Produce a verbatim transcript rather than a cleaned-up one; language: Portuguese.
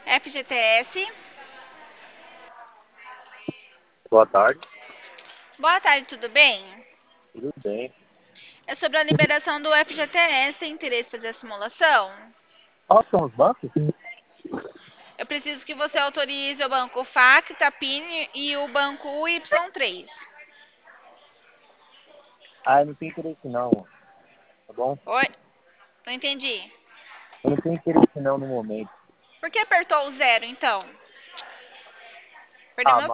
F G T S. Boa tarde. Boa tarde, tudo bem? Tudo bem. É sobre a liberação do F G T S. Tem interesse em fazer a simulação? Quais são os bancos? Eu preciso que você autorize o banco Facta, PIN e o banco U Y três. Ah, eu não tenho interesse não, tá bom? Oi? Não entendi. Eu não tenho interesse não no momento. Por que apertou o zero, então? Perdeu Ah, meu